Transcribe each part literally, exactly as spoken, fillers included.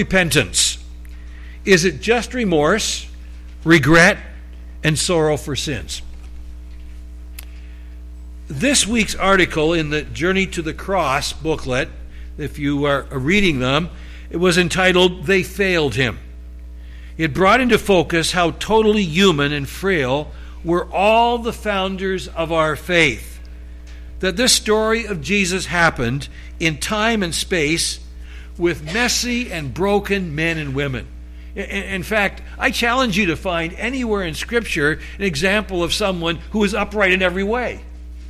repentance? Is it just remorse, regret, and sorrow for sins? This week's article in the Journey to the Cross booklet, if you are reading them, it was entitled, "They Failed Him." It brought into focus how totally human and frail were all the founders of our faith. That this story of Jesus happened in time and space with messy and broken men and women. In fact, I challenge you to find anywhere in Scripture an example of someone who was upright in every way.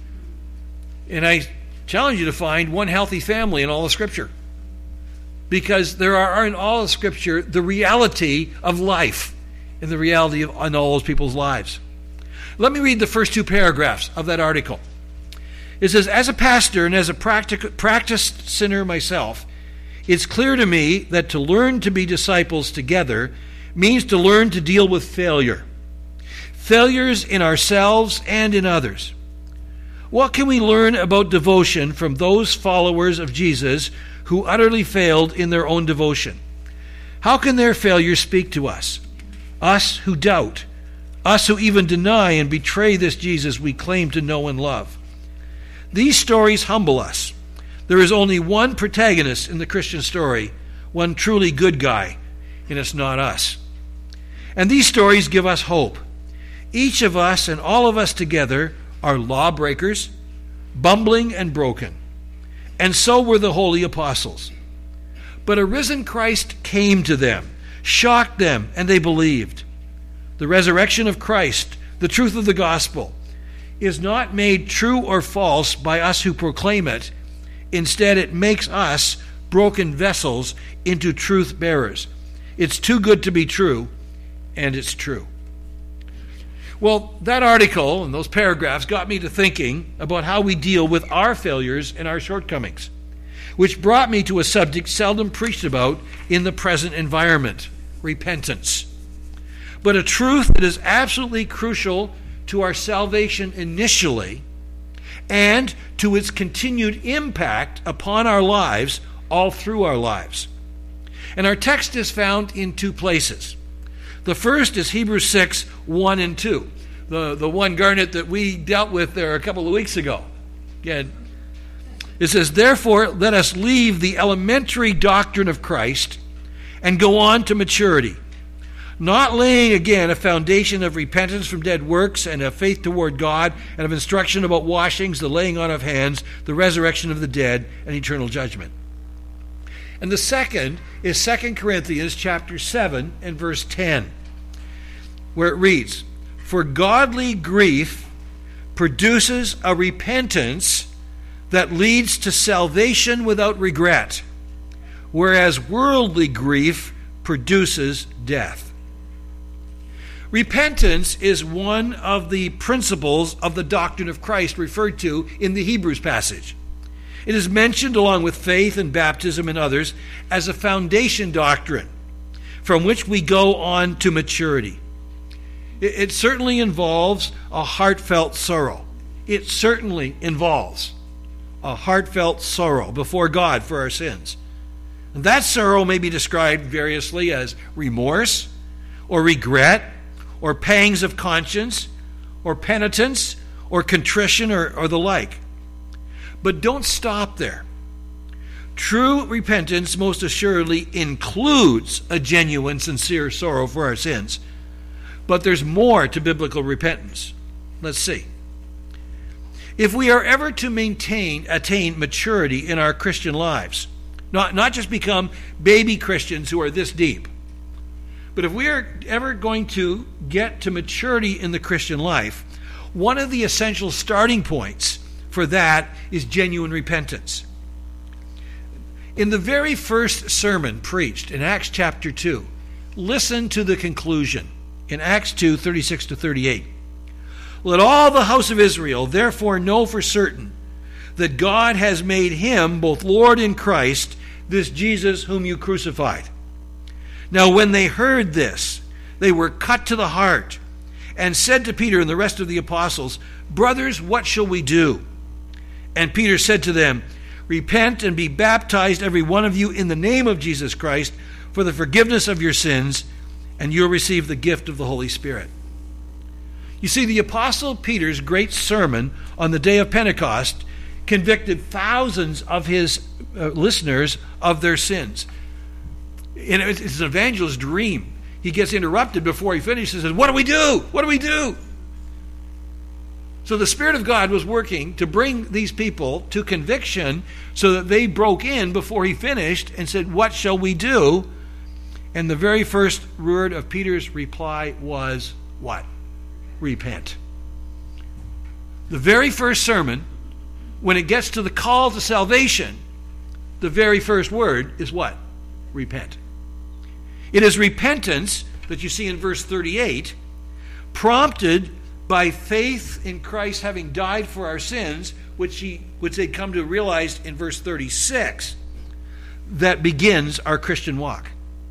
And I challenge you to find one healthy family in all of Scripture. Because there are in all of Scripture the reality of life and the reality of in all those people's lives. Let me read the first two paragraphs of that article. It says, "As a pastor and as a practic- practiced sinner myself, it's clear to me that to learn to be disciples together means to learn to deal with failure. Failures in ourselves and in others. What can we learn about devotion from those followers of Jesus who utterly failed in their own devotion? How can their failures speak to us? Us who doubt, us who even deny and betray this Jesus we claim to know and love. These stories humble us. There is only one protagonist in the Christian story, one truly good guy, and it's not us. And these stories give us hope. Each of us and all of us together are lawbreakers, bumbling and broken. And so were the holy apostles. But a risen Christ came to them, shocked them, and they believed. The resurrection of Christ, the truth of the gospel, is not made true or false by us who proclaim it. Instead, it makes us, broken vessels, into truth bearers. It's too good to be true, and it's true." Well, that article and those paragraphs got me to thinking about how we deal with our failures and our shortcomings, which brought me to a subject seldom preached about in the present environment: repentance. But a truth that is absolutely crucial to our salvation initially and to its continued impact upon our lives all through our lives. And our text is found in two places. The first is Hebrews six, one and two, the, the one, Garnet, that we dealt with there a couple of weeks ago. Again, it says, "Therefore, let us leave the elementary doctrine of Christ and go on to maturity, not laying again a foundation of repentance from dead works and of faith toward God and of instruction about washings, the laying on of hands, the resurrection of the dead, and eternal judgment." And the second is Second Corinthians chapter seven and verse ten, where it reads, "For godly grief produces a repentance that leads to salvation without regret, whereas worldly grief produces death." Repentance is one of the principles of the doctrine of Christ referred to in the Hebrews passage. It is mentioned along with faith and baptism and others as a foundation doctrine from which we go on to maturity. It, it certainly involves a heartfelt sorrow. It certainly involves a heartfelt sorrow before God for our sins. And that sorrow may be described variously as remorse or regret or pangs of conscience or penitence or contrition or, or the like. But don't stop there. True repentance most assuredly includes a genuine, sincere sorrow for our sins. But there's more to biblical repentance. Let's see. If we are ever to maintain, attain maturity in our Christian lives, not, not just become baby Christians who are this deep, but if we are ever going to get to maturity in the Christian life, one of the essential starting points for that is genuine repentance. In the very first sermon preached in Acts chapter two, listen to the conclusion in Acts two, thirty-six to thirty-eight. "Let all the house of Israel therefore know for certain that God has made him both Lord and Christ, this Jesus whom you crucified." Now when they heard this, they were cut to the heart and said to Peter and the rest of the apostles, "Brothers, what shall we do?" And Peter said to them, "Repent and be baptized every one of you in the name of Jesus Christ for the forgiveness of your sins, and you'll receive the gift of the Holy Spirit. You see, the Apostle Peter's great sermon on the day of Pentecost convicted thousands of his uh, listeners of their sins. And it's an evangelist's dream. He gets interrupted before he finishes and says, what do we do? What do we do? So the Spirit of God was working to bring these people to conviction so that they broke in before he finished and said, what shall we do? And the very first word of Peter's reply was what? Repent. The very first sermon, when it gets to the call to salvation, the very first word is what? Repent. It is repentance that you see in verse thirty-eight, prompted by faith in Christ having died for our sins, which he, which they come to realize in verse thirty-six, that begins our Christian walk.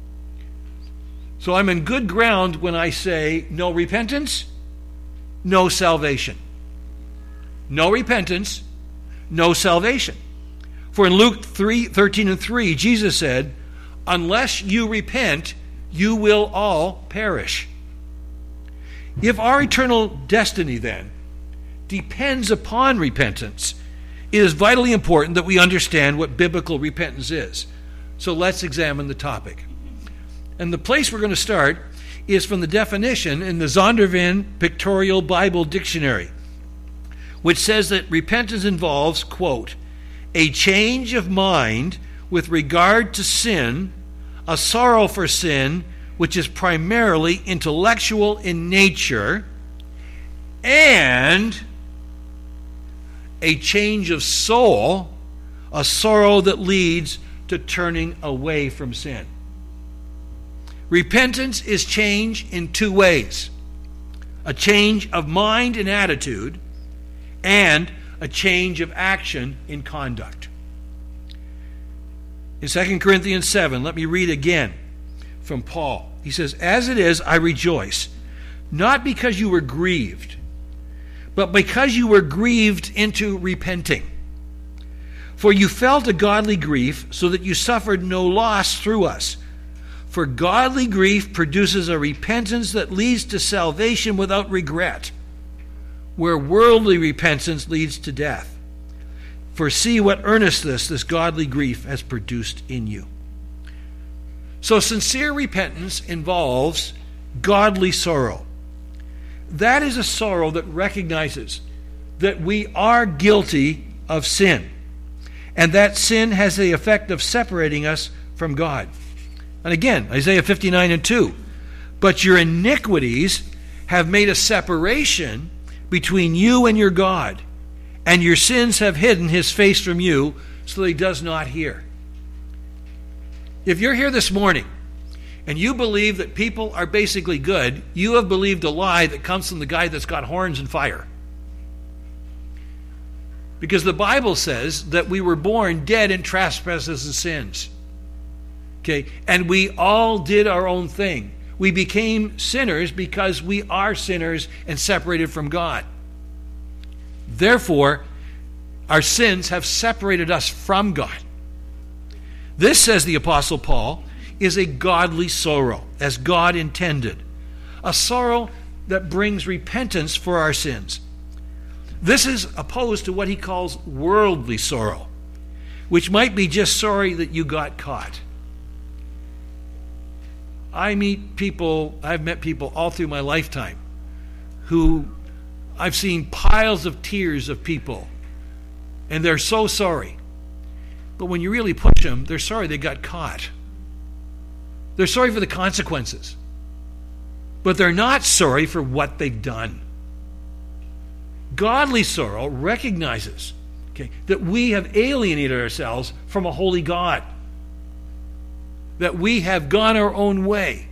So I'm in good ground when I say no repentance, no salvation. No repentance, no salvation. For in Luke three thirteen and three, Jesus said, unless you repent, you will all perish. If our eternal destiny, then, depends upon repentance, it is vitally important that we understand what biblical repentance is. So let's examine the topic. And the place we're going to start is from the definition in the Zondervan Pictorial Bible Dictionary, which says that repentance involves, quote, a change of mind with regard to sin, a sorrow for sin, which is primarily intellectual in nature, and a change of soul, a sorrow that leads to turning away from sin. Repentance is change in two ways: a change of mind and attitude, and a change of action in conduct. In Second Corinthians seven, let me read again from Paul. He says, as it is, I rejoice, not because you were grieved, but because you were grieved into repenting. For you felt a godly grief, so that you suffered no loss through us. For godly grief produces a repentance that leads to salvation without regret, where worldly repentance leads to death. For see what earnestness this godly grief has produced in you. So sincere repentance involves godly sorrow. That is a sorrow that recognizes that we are guilty of sin, and that sin has the effect of separating us from God. And again, Isaiah fifty-nine and two, but your iniquities have made a separation between you and your God, and your sins have hidden his face from you, so that he does not hear. If you're here this morning and you believe that people are basically good, you have believed a lie that comes from the guy that's got horns and fire. Because the Bible says that we were born dead in trespasses and sins. Okay, and we all did our own thing. We became sinners because we are sinners and separated from God. Therefore, our sins have separated us from God. This, says the Apostle Paul, is a godly sorrow, as God intended. A sorrow that brings repentance for our sins. This is opposed to what he calls worldly sorrow, which might be just sorry that you got caught. I meet people, I've met people all through my lifetime who I've seen piles of tears of people, and they're so sorry. But when you really push them, they're sorry they got caught. They're sorry for the consequences. But they're not sorry for what they've done. Godly sorrow recognizes, okay, that we have alienated ourselves from a holy God. That we have gone our own way.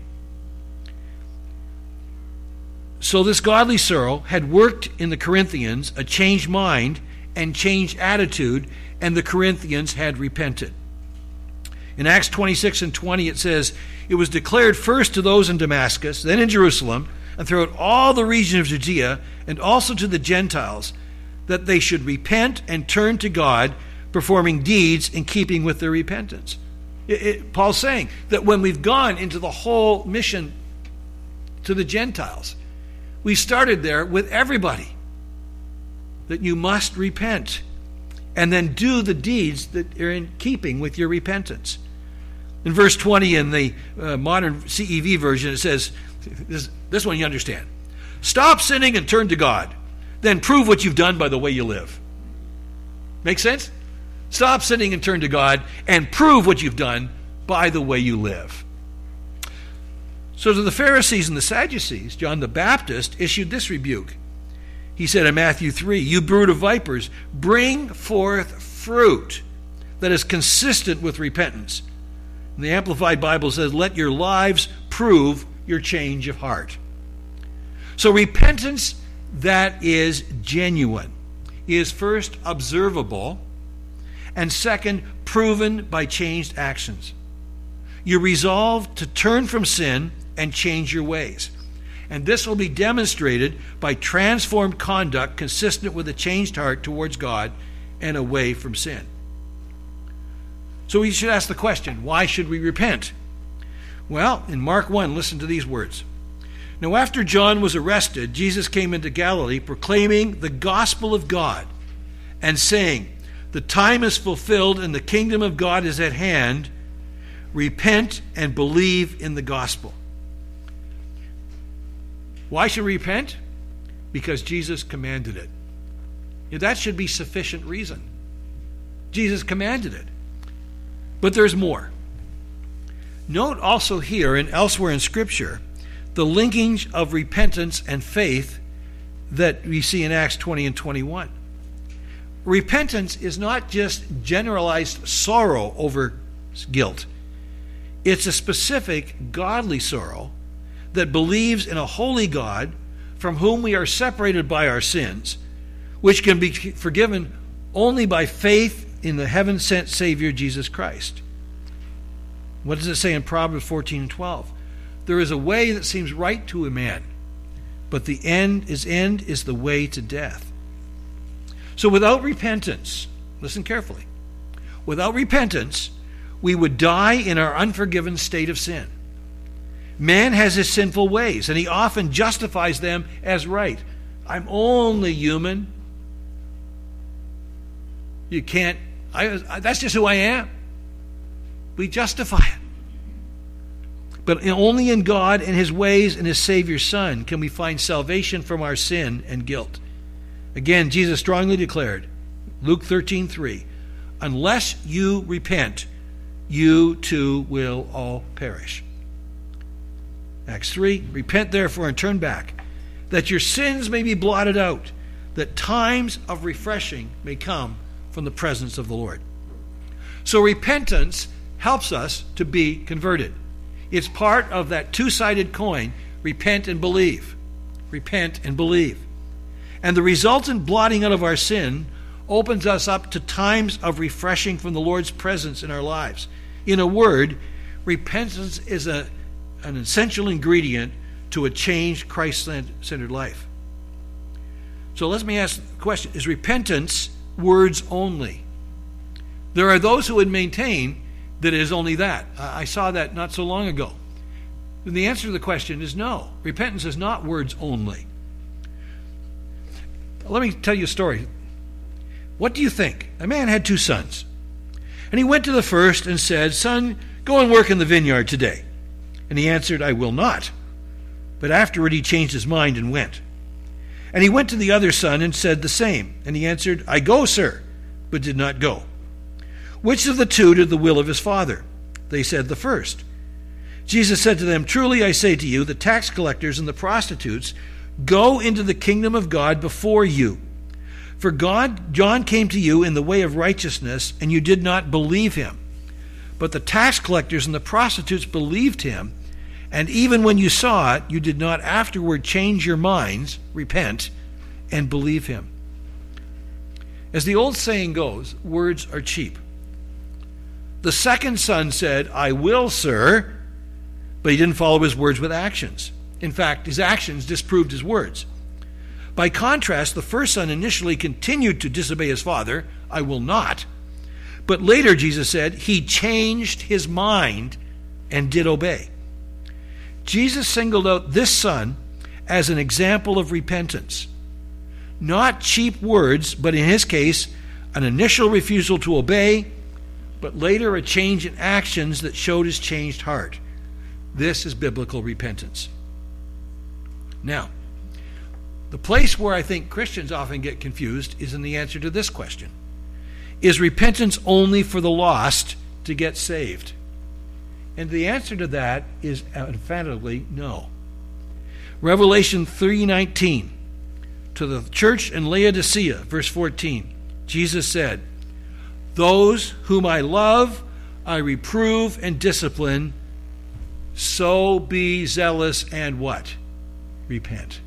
So this godly sorrow had worked in the Corinthians a changed mind and changed attitude, and the Corinthians had repented. In Acts twenty-six and twenty it says, it was declared first to those in Damascus, then in Jerusalem, and throughout all the region of Judea, and also to the Gentiles, that they should repent and turn to God, performing deeds in keeping with their repentance. It, it, Paul's saying that when we've gone into the whole mission to the Gentiles, we started there with everybody. That you must repent and then do the deeds that are in keeping with your repentance. In verse twenty in the uh, modern C E V version, it says, this, this one you understand. Stop sinning and turn to God. Then prove what you've done by the way you live. Make sense? Stop sinning and turn to God and prove what you've done by the way you live. So to the Pharisees and the Sadducees, John the Baptist issued this rebuke. He said in Matthew three, you brood of vipers, bring forth fruit that is consistent with repentance. And the Amplified Bible says, let your lives prove your change of heart. So repentance that is genuine is first observable and second proven by changed actions. You resolve to turn from sin and change your ways. And this will be demonstrated by transformed conduct consistent with a changed heart towards God and away from sin. So we should ask the question, why should we repent? Well, in Mark one, listen to these words. Now after John was arrested, Jesus came into Galilee proclaiming the gospel of God and saying, the time is fulfilled and the kingdom of God is at hand. Repent and believe in the gospel. Why should we repent? Because Jesus commanded it. Yeah, that should be sufficient reason. Jesus commanded it. But there's more. Note also here and elsewhere in Scripture the linkage of repentance and faith that we see in Acts twenty and twenty-one. Repentance is not just generalized sorrow over guilt. It's a specific godly sorrow that believes in a holy God from whom we are separated by our sins, which can be forgiven only by faith in the heaven-sent Savior Jesus Christ. What does it say in Proverbs fourteen and twelve? There is a way that seems right to a man, but the end is end is the way to death. So without repentance, listen carefully, without repentance, we would die in our unforgiven state of sin. Man has his sinful ways, and he often justifies them as right. I'm only human. You can't, I, I, that's just who I am. We justify it. But only in God and his ways and his Savior's Son can we find salvation from our sin and guilt. Again, Jesus strongly declared, Luke thirteen three, unless you repent, you too will all perish. Acts three, repent therefore and turn back, that your sins may be blotted out, that times of refreshing may come from the presence of the Lord. So repentance helps us to be converted. It's part of that two-sided coin, repent and believe. Repent and believe. And the resultant blotting out of our sin opens us up to times of refreshing from the Lord's presence in our lives. In a word, repentance is a, an essential ingredient to a changed, Christ-centered life. So let me ask the question, is repentance words only? There are those who would maintain that it is only that. I saw that not so long ago. And the answer to the question is no. Repentance is not words only. Let me tell you a story. What do you think? A man had two sons. And he went to the first and said, son, go and work in the vineyard today. And he answered, I will not. But afterward he changed his mind and went. And he went to the other son and said the same. And he answered, I go, sir, but did not go. Which of the two did the will of his father? They said, the first. Jesus said to them, truly I say to you, the tax collectors and the prostitutes go into the kingdom of God before you. For God, John came to you in the way of righteousness, and you did not believe him. But the tax collectors and the prostitutes believed him, and even when you saw it, you did not afterward change your minds, repent, and believe him. As the old saying goes, words are cheap. The second son said, I will, sir, but he didn't follow his words with actions. In fact, his actions disproved his words. By contrast, the first son initially continued to disobey his father, I will not, But later, Jesus said, he changed his mind and did obey. Jesus singled out this son as an example of repentance. Not cheap words, but in his case, an initial refusal to obey, but later a change in actions that showed his changed heart. This is biblical repentance. Now, the place where I think Christians often get confused is in the answer to this question. Is repentance only for the lost to get saved? And the answer to that is emphatically no. Revelation three nineteen, to the church in Laodicea, verse fourteen, Jesus said, "Those whom I love, I reprove and discipline, so be zealous and" what? Repent.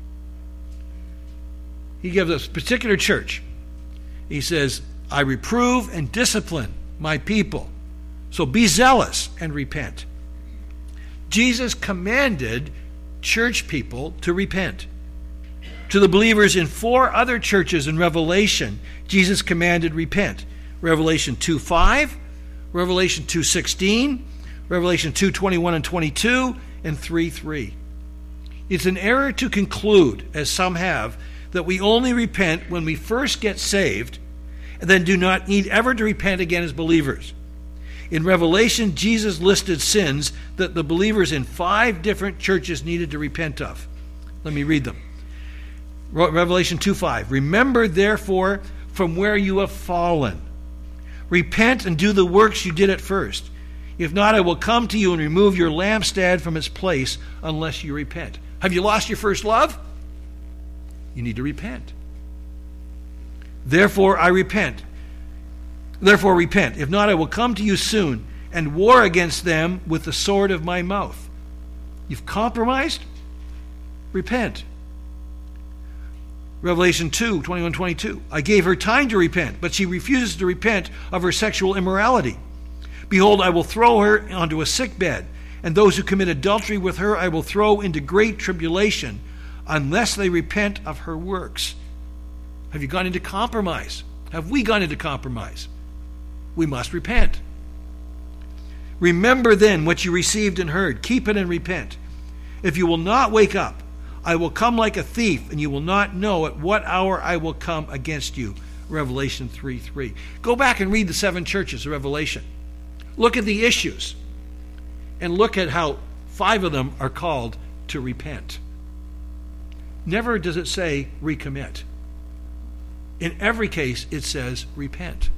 He gives us a particular church. He says, I reprove and discipline my people, so be zealous and repent. Jesus commanded church people to repent. To the believers in four other churches in Revelation, Jesus commanded repent. Revelation two five, Revelation two sixteen, Revelation two twenty-one and twenty-two, and three three. It's an error to conclude, as some have, that we only repent when we first get saved and then do not need ever to repent again as believers. In Revelation, Jesus listed sins that the believers in five different churches needed to repent of. Let me read them. Revelation two five. Remember, therefore, from where you have fallen. Repent and do the works you did at first. If not, I will come to you and remove your lampstand from its place unless you repent. Have you lost your first love? You need to repent. Therefore, I repent. Therefore, repent. If not, I will come to you soon and war against them with the sword of my mouth. You've compromised? Repent. Revelation two twenty-one twenty-two. I gave her time to repent, but she refuses to repent of her sexual immorality. Behold, I will throw her onto a sick bed, and those who commit adultery with her I will throw into great tribulation, unless they repent of her works. Have you gone into compromise? Have we gone into compromise? We must repent. Remember then what you received and heard. Keep it and repent. If you will not wake up, I will come like a thief, and you will not know at what hour I will come against you. Revelation three three. Go back and read the seven churches of Revelation. Look at the issues, and look at how five of them are called to repent. Never does it say recommit. In every case, it says repent.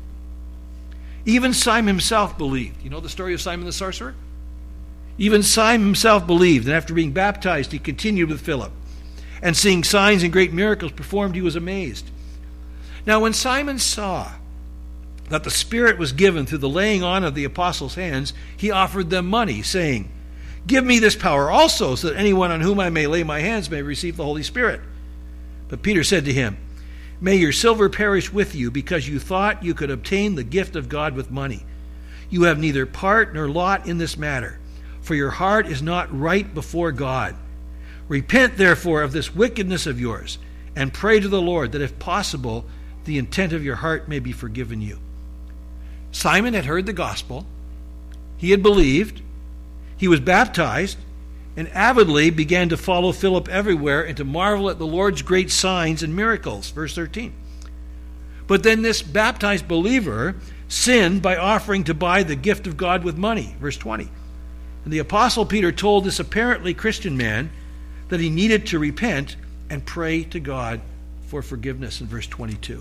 Even Simon himself believed. You know the story of Simon the sorcerer? Even Simon himself believed, and after being baptized, he continued with Philip. And seeing signs and great miracles performed, he was amazed. Now when Simon saw that the Spirit was given through the laying on of the apostles' hands, he offered them money, saying, Give me this power also, so that anyone on whom I may lay my hands may receive the Holy Spirit. But Peter said to him, May your silver perish with you, because you thought you could obtain the gift of God with money. You have neither part nor lot in this matter, for your heart is not right before God. Repent, therefore, of this wickedness of yours, and pray to the Lord that, if possible, the intent of your heart may be forgiven you. Simon had heard the gospel. He had believed. He was baptized, and avidly began to follow Philip everywhere and to marvel at the Lord's great signs and miracles. Verse thirteen. But then this baptized believer sinned by offering to buy the gift of God with money. Verse twenty. And the Apostle Peter told this apparently Christian man that he needed to repent and pray to God for forgiveness in verse twenty-two.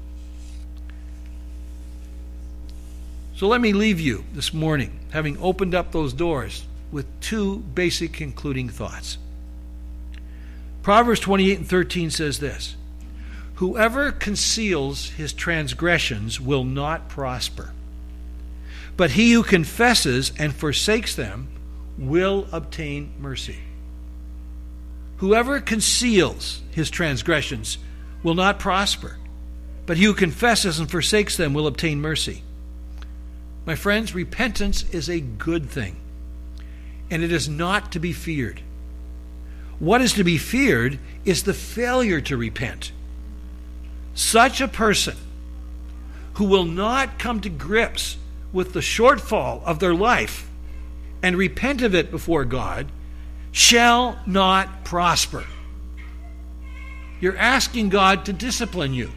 So let me leave you this morning, having opened up those doors, with two basic concluding thoughts. Proverbs twenty-eight and thirteen says this, Whoever conceals his transgressions will not prosper, but he who confesses and forsakes them will obtain mercy. Whoever conceals his transgressions will not prosper, but he who confesses and forsakes them will obtain mercy. My friends, repentance is a good thing, and it is not to be feared. What is to be feared is the failure to repent. Such a person who will not come to grips with the shortfall of their life and repent of it before God shall not prosper. You're asking God to discipline you.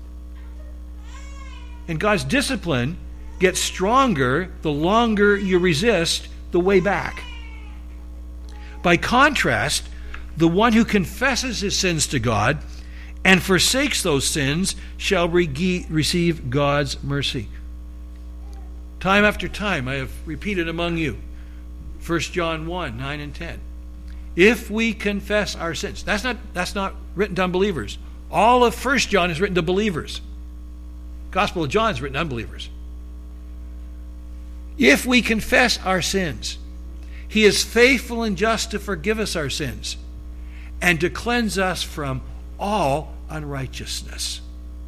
And God's discipline gets stronger the longer you resist the way back. By contrast, the one who confesses his sins to God and forsakes those sins shall re- receive God's mercy. Time after time I have repeated among you, First John one, nine and ten. If we confess our sins, that's not, that's not written to unbelievers. All of First John is written to believers. Gospel of John is written to unbelievers. If we confess our sins, he is faithful and just to forgive us our sins and to cleanse us from all unrighteousness.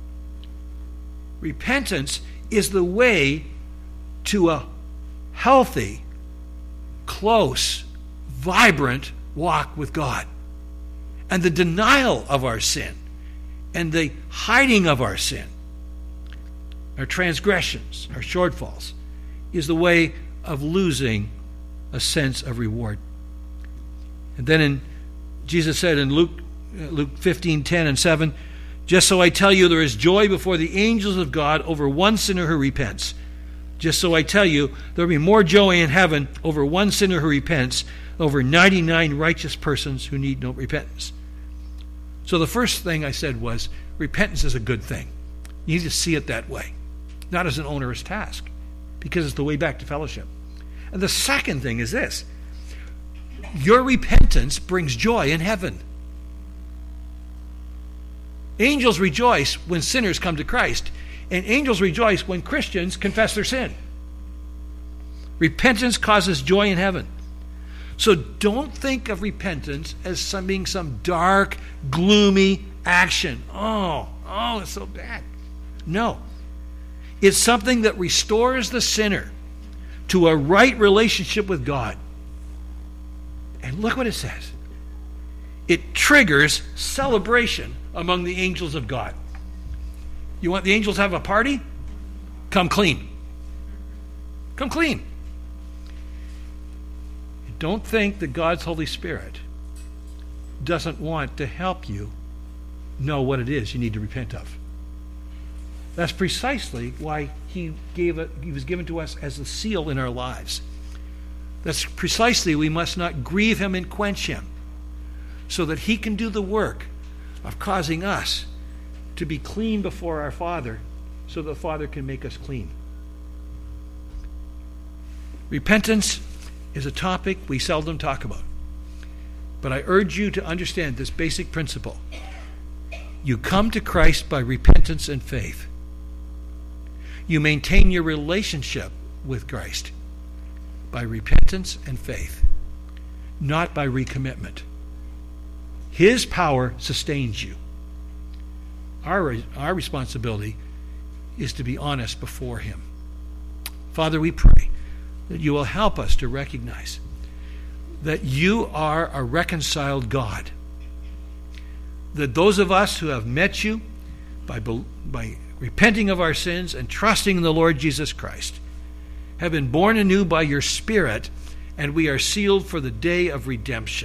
Repentance is the way to a healthy, close, vibrant walk with God. And the denial of our sin and the hiding of our sin, our transgressions, our shortfalls, is the way of losing a sense of reward. And then in Jesus said in Luke Luke fifteen, ten and seven, just so I tell you, there is joy before the angels of God over one sinner who repents. Just so I tell you, there will be more joy in heaven over one sinner who repents, over ninety-nine righteous persons who need no repentance. So the first thing I said was, repentance is a good thing. You need to see it that way, not as an onerous task, because it's the way back to fellowship. And the second thing is this: your repentance brings joy in heaven. Angels rejoice when sinners come to Christ, and angels rejoice when Christians confess their sin. Repentance causes joy in heaven. So don't think of repentance as some, being some dark, gloomy action. Oh, oh, it's so bad. No. It's something that restores the sinner to a right relationship with God. And look what it says. It triggers celebration among the angels of God. You want the angels to have a party? Come clean. Come clean. Don't think that God's Holy Spirit doesn't want to help you know what it is you need to repent of. That's precisely why he gave it, he was given to us as a seal in our lives. That's precisely we must not grieve him and quench him, so that he can do the work of causing us to be clean before our Father, so the Father can make us clean. Repentance is a topic we seldom talk about, but I urge you to understand this basic principle. You come to Christ by repentance and faith. You maintain your relationship with Christ by repentance and faith, not by recommitment. His power sustains you. Our, our responsibility is to be honest before him. Father, we pray that you will help us to recognize that you are a reconciled God. That those of us who have met you by, by repenting of our sins and trusting in the Lord Jesus Christ have been born anew by your Spirit, and we are sealed for the day of redemption.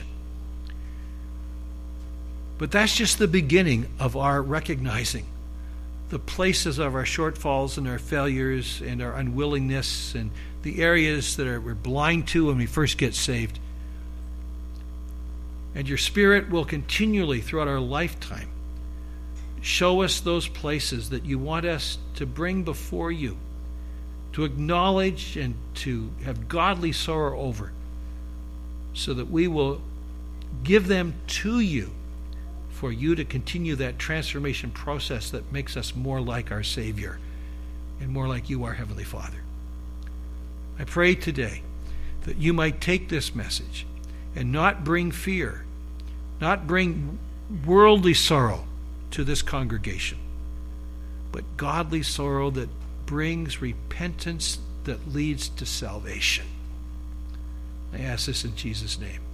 But that's just the beginning of our recognizing the places of our shortfalls and our failures and our unwillingness and the areas that are, we're blind to when we first get saved. And your Spirit will continually, throughout our lifetime, show us those places that you want us to bring before you, to acknowledge and to have godly sorrow over, so that we will give them to you for you to continue that transformation process that makes us more like our Savior and more like you, our Heavenly Father. I pray today that you might take this message and not bring fear, not bring worldly sorrow to this congregation, but godly sorrow that brings repentance that leads to salvation. I ask this in Jesus' name.